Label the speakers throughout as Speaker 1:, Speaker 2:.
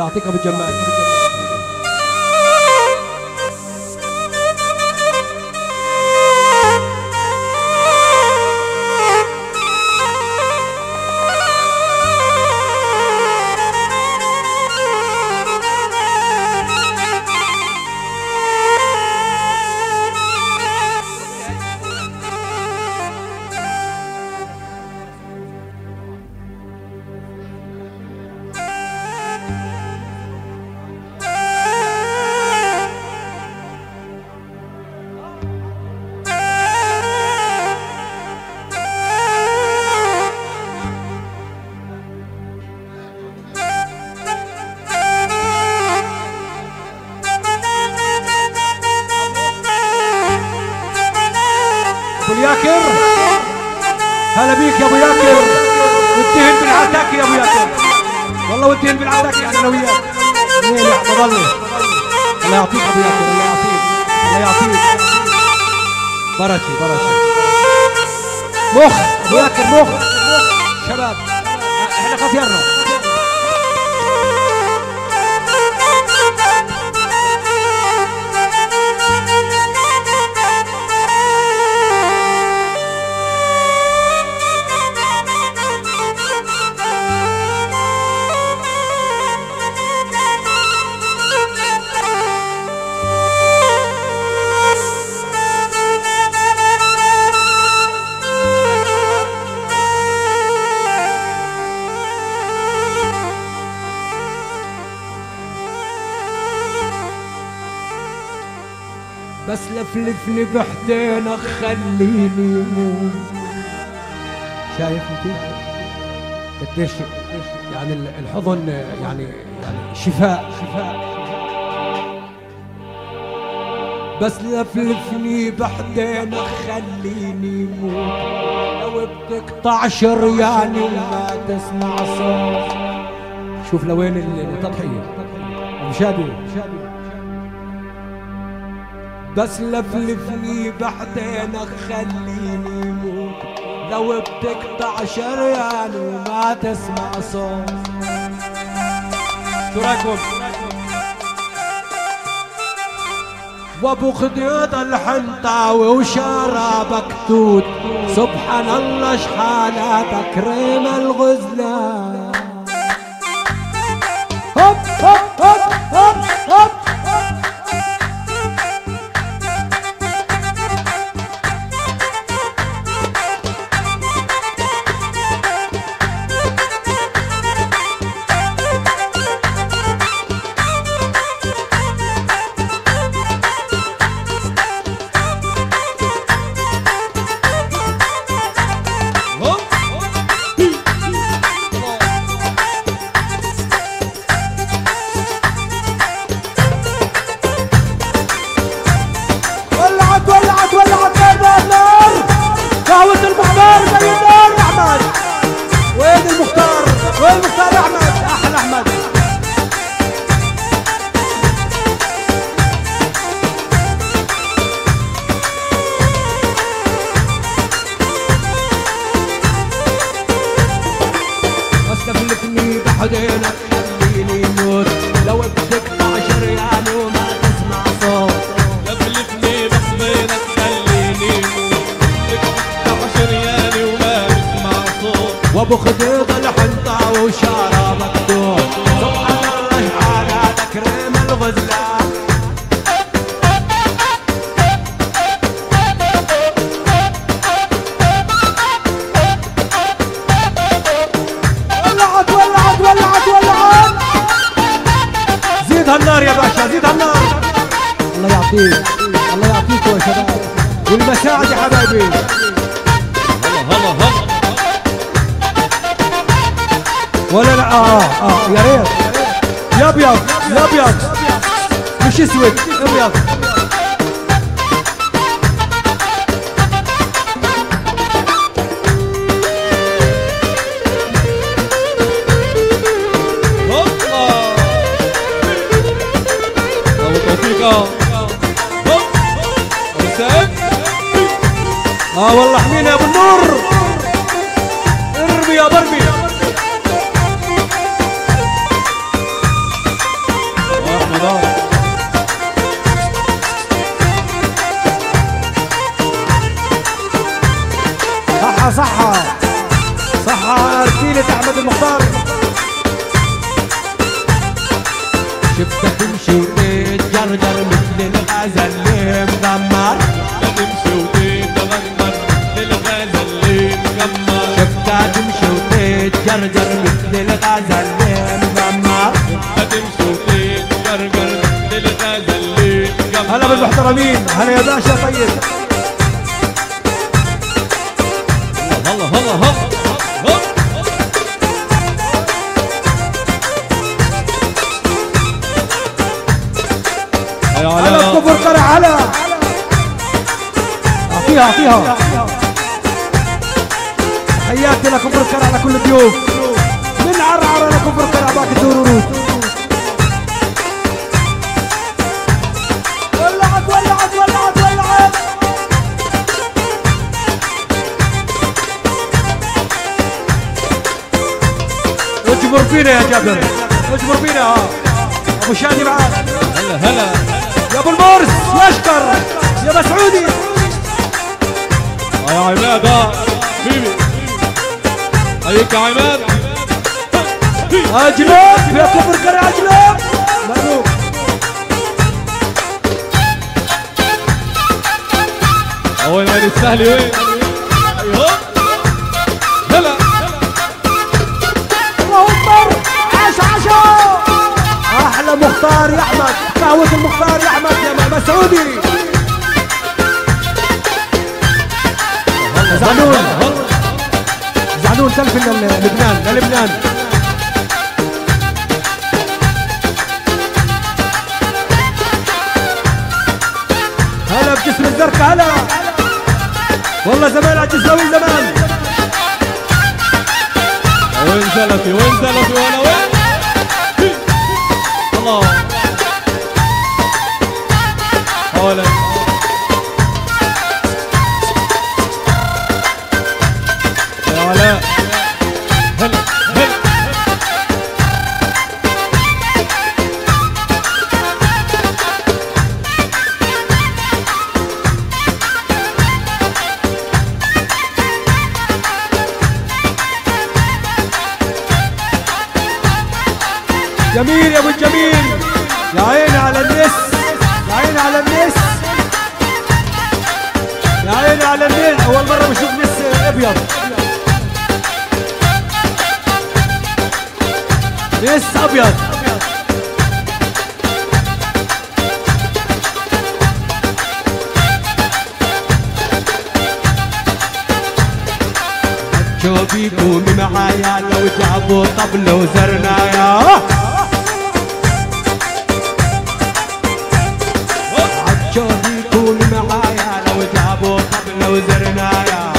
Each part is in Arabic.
Speaker 1: الله يعطيك ابو جمال. ابو ياكر هلا بيك يا ابو ياكر، واتهن بالعتاك يا ابو ياكر، والله واتهن بالعتاك يعني انا وياك. منين يا احمد الله؟ الله يعطيك ابو ياكر، الله يعطيك، الله يعطيك. بركه بركه. مخ ابو ياكر، مخ شباب احنا خسرنا. بس لفلفني بحدينك خليني موت. شايف انت قديش يعني الحضن يعني شفاء شفاء. بس لفلفني بحدينك خليني موت، لو بتقطع شرياني وما تسمع صوت. شوف لوين التضحية مشادي. بس لفلفني بعدينك خليني موت، لو بتقطع شريان وما تسمع صوت. شو رايكم؟ وابو خديد الحنطاوي وشرابك توت، سبحان الله شحالاتك ريم الغزلان. هوب هوب هوب هوب هوب. بعدينك خليني موت، لو بتقطع شرياني وما تسمع صوت.
Speaker 2: لفلفني بعدينك خليني موت، بتقطع شرياني وما تسمع صوت.
Speaker 1: وابو خديد الحنطة وشرابك توت، سبحان الله شحالاتك ريم الغزلان. زيد هالنار يا باشا، زيد هالنار. الله يعطيك، الله يعطيكم يا شباب والمساعد يا حبايبي.
Speaker 2: هلا هلا هلا.
Speaker 1: ولا لا يا ريت يا ابيض يا ابيض مش اسود، ابيض. والله حمينا يا ابو النور، ارمي يا برمي. شفتك تمشي وتتجرجر مثل الغزل اللي مغمر.
Speaker 2: تمشي وتتغمر للغزل اللي مغمر.
Speaker 1: شفتها تمشي وتتجرجر مثل الغزل اللي مغمر.
Speaker 2: تمشي وتتجرجر للغزل اللي مغمر.
Speaker 1: هلا بالمحترمين، هلا يا باشا. طيب
Speaker 2: هلا هلا هلا
Speaker 1: هلا بكفر قرع. هلا اعطيها حياتي لكفر قرع على كل الضيوف. من عرعر لكفر قرع باقي الدور ورود. ولعت ولعت ولعت ولعت. اجبر فينا يا جابر، اجبر فينا. ابو شادي معاك.
Speaker 2: هلا هلا
Speaker 1: يا ابو المورس واشكر يا مسعودي.
Speaker 2: يا عماد حبيبي. هيك يا عماد.
Speaker 1: اجلب يا كفر قرع اجلب. مبروك.
Speaker 2: وين السهل وين؟ ايوه هلا.
Speaker 1: الله اكبر. عاشا احلى مختار يا احمد. قهوة المختار يا احمد يا مسعودي. زعنون سلف للبنان. هلا بجسم الزرقاء. هلا والله زمان عجزاوي زمان.
Speaker 2: وين زلفي ولا وين؟ الله حوالي. يا علاء هلا هلا.
Speaker 1: جميل يا ابو الجميل. يا عيني على النس، يا عيني على النس، يا عيني على النس. اول مره بشوف نس ابيض. نس ابيض. شوفي قومي معايا لو جابوا طبل وزرنايا. عالشوفي قومي معايا لو جابوا طبل وزرنايا.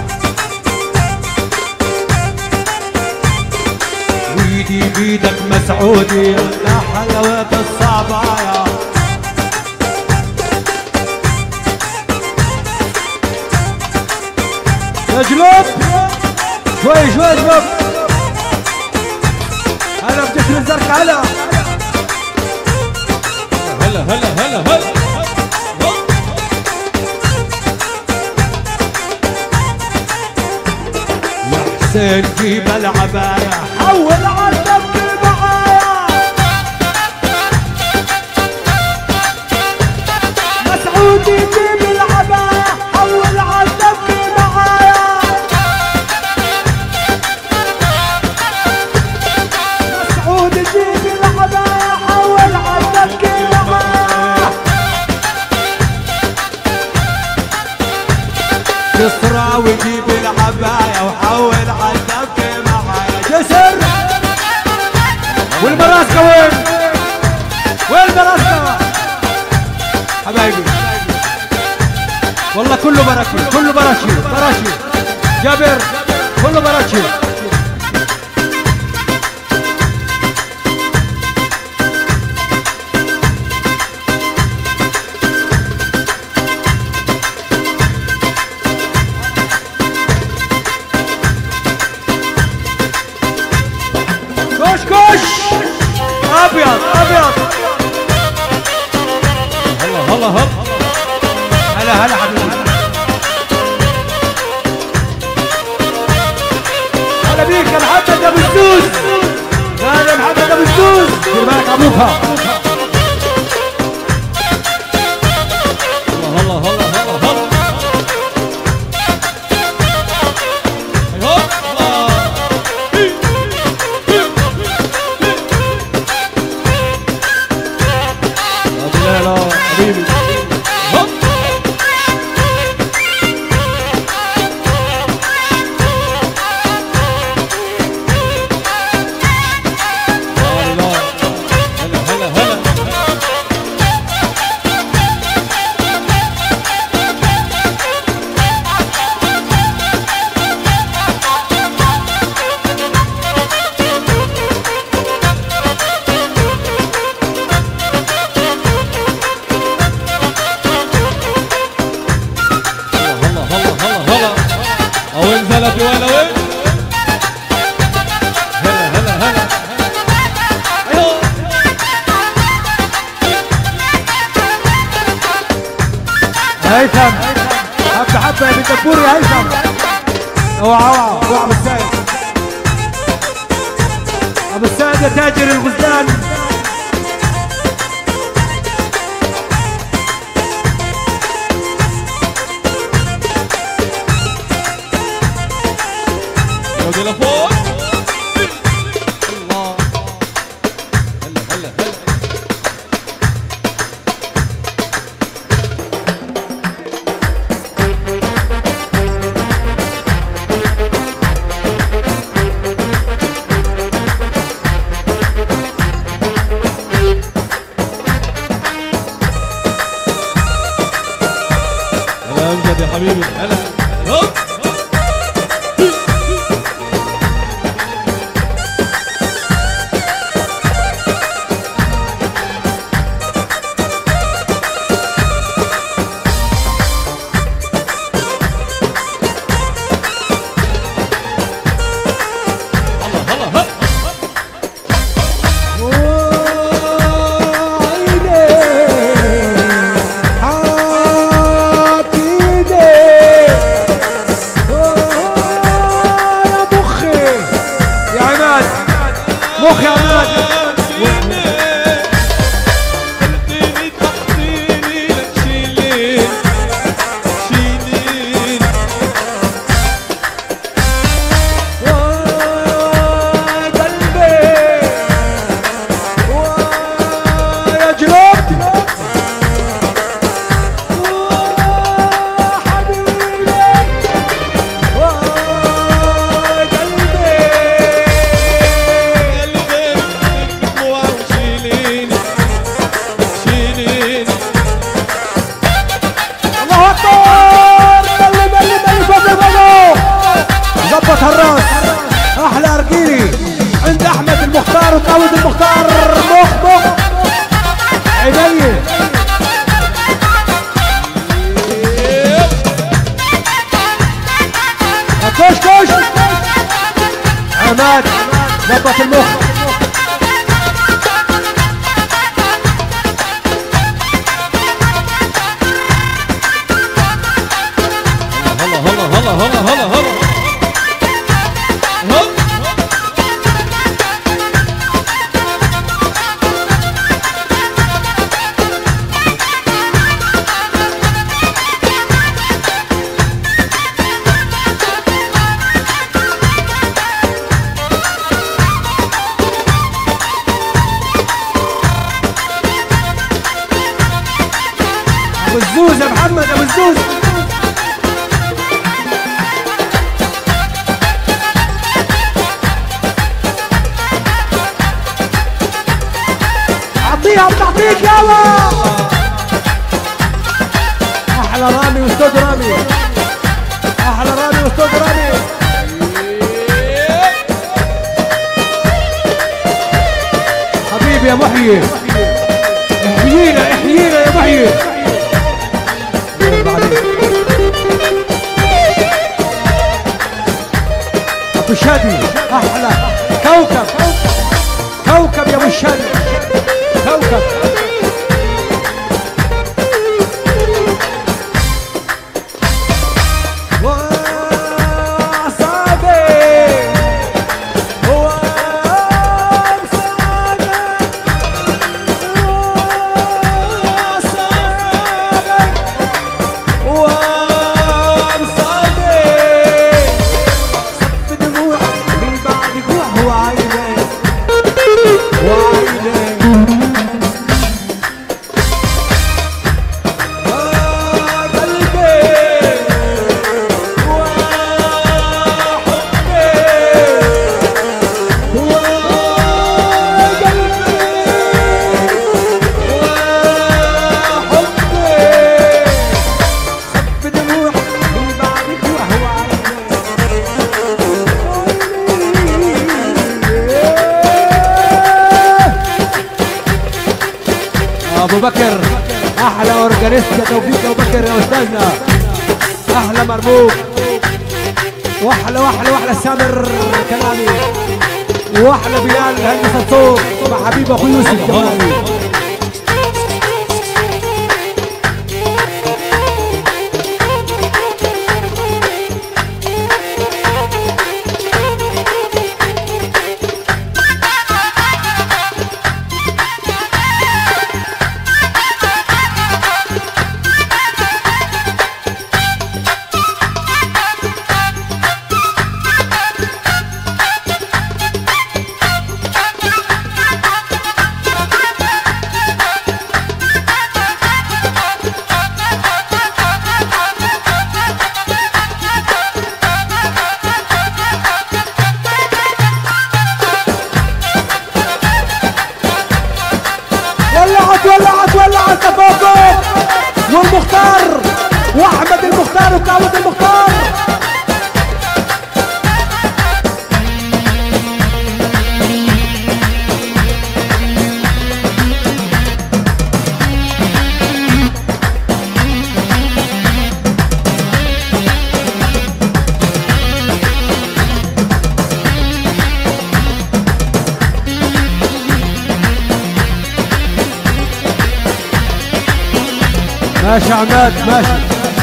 Speaker 1: ويدي بيدك مسعودي لا حلاوة الصعبايا. اجلب شوي اجلب. هلا بجسم الزرقاء.
Speaker 2: هلا
Speaker 1: يا حسين جيب العباية حول عالدك معايا. مسعودي جيب العباية حول عالدك معايا. مسعودي جيب العباية حول عالدك معايا. يسرى وجيب العباية وحول عالدك معايا. جسر والمراسكة وين؟ وين المراسكة؟ حبايبي والله كله بركة، كله براشي جابر، كله براشي. كش ابيض هلا حبيبي. هلا بيك يا محمد ابو السوس. هلا محمد ابو السوس. دير بالك ابوها. هيثم حبه حبه يا بنت الدبور يا هيثم. اوعى اوعى اوعى ابو السيد، ابو السيد يا تاجر الغزلان.
Speaker 2: يا لفوق الله. هلا هلا هلا. هلا امجد يا حبيبي. هلا هوب.
Speaker 1: مخ يا عماد ظبط هالراس. احلى ارجيلي عند احمد المختار وطاود المختار. مخ مخ عيني كوش كوش. عماد ظبط المخ.
Speaker 2: هلا هلا هلا هلا هلا هلا.
Speaker 1: ابو الزوز يا محمد ابو الزوز. اعطيها بتعطيك يابا. احلى رامي واستاذ رامي. احلى رامي واستاذ رامي. حبيبي يا محيي احيينا احيينا يا محيي. ابو الشادي احلى كوكب كوكب يا ابو الشادي كوكب. ابو بكر احلى اورجانيست يا توفيق ابو بكر يا استاذنا. احلى مربوط واحلى واحلى واحلى سامر كلامي واحلى بلال هندسه الصوت مع حبيب اخو يوسف كمالي. المختار وكعبة المختار. ماشي يا عماد ماشي.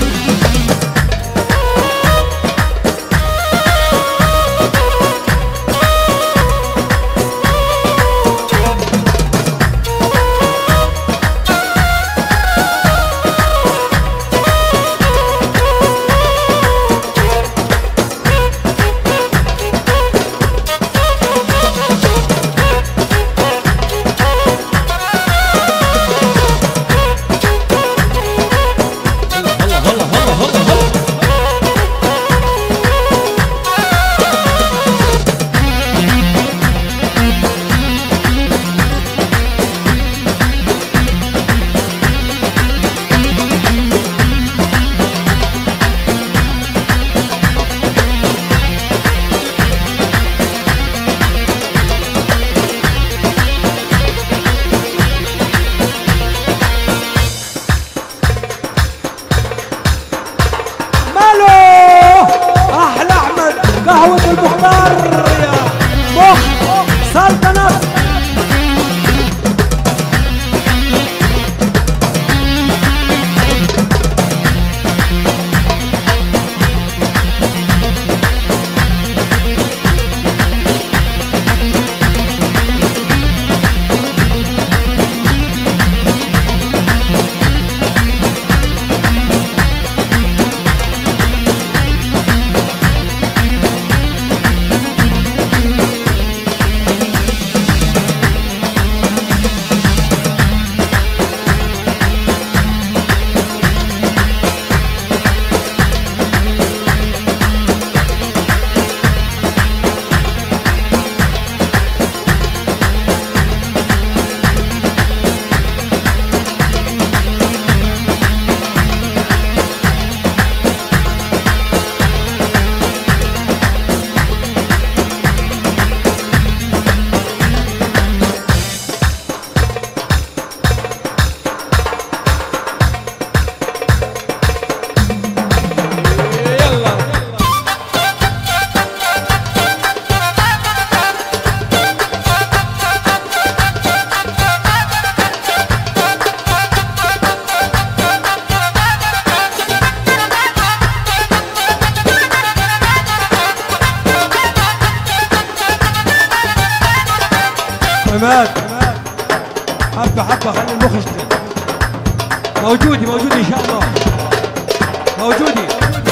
Speaker 1: قهوة المختار يا مخ سلطنة. عماد حبة حبة خلي المخ يشتغل. موجودي إن شاء الله موجودي.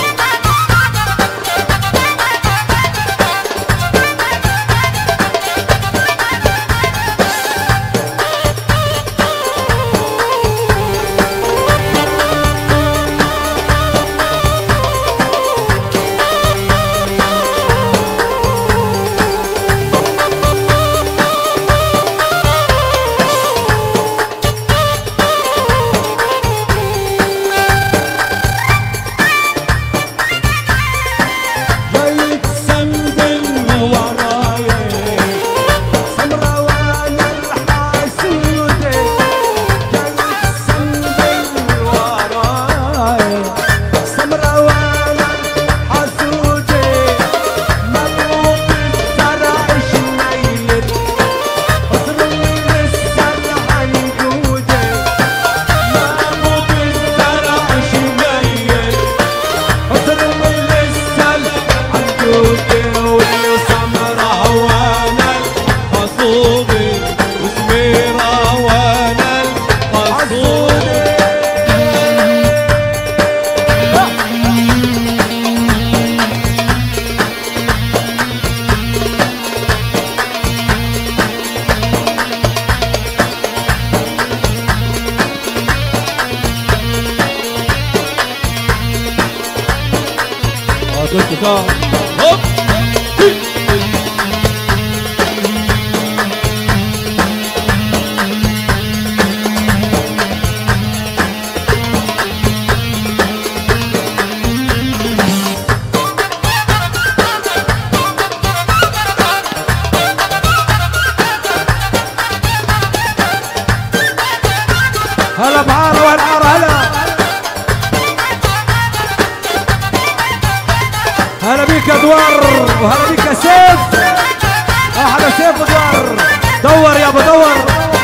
Speaker 2: هوب
Speaker 1: هلا بعارة والعارة هلا. هلا بيك يا دوار وهلا بيك يا سيف. احلى سيف دوار. دور يا ابو دور.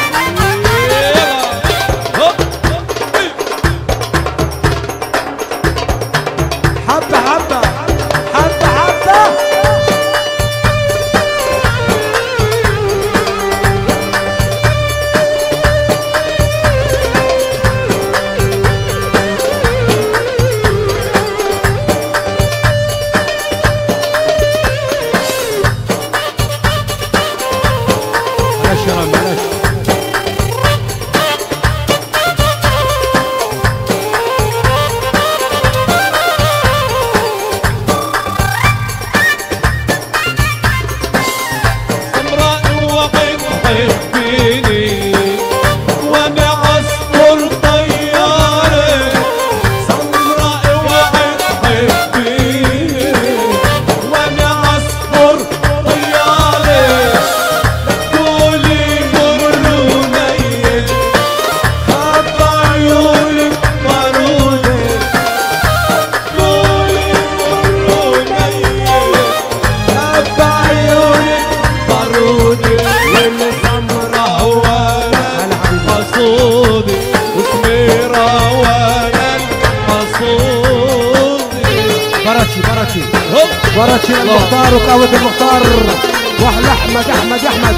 Speaker 1: حبة حبة حبة حبة. معلش يا رب معلش. براتشي المختار وقهوة المختار واحلى احمد احمد احمد.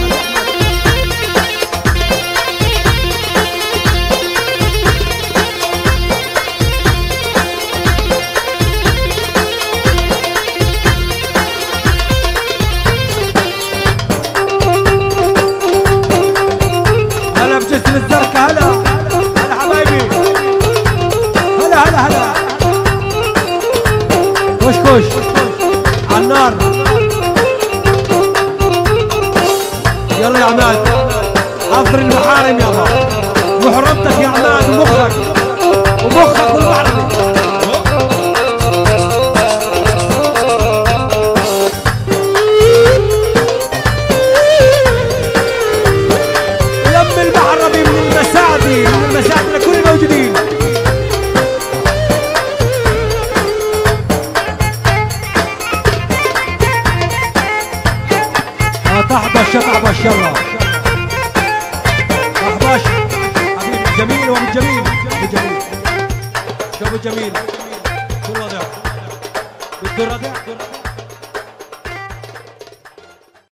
Speaker 1: هلا بجسم الزرقاء هلا هلا حبايبي. هلا هلا هلا كوش كوش عالنار. يلا يا عماد حضر المحارم يلا محرمتك يا عماد ومخك ومخك والمحرم. لم المحرمي من المساعدي لكل الموجودين. تحبش تحبش يلا تحبش حبيبي جميل وابو جميل. ابو جميل شو ابو جميل شو الوضع؟ بده الرضع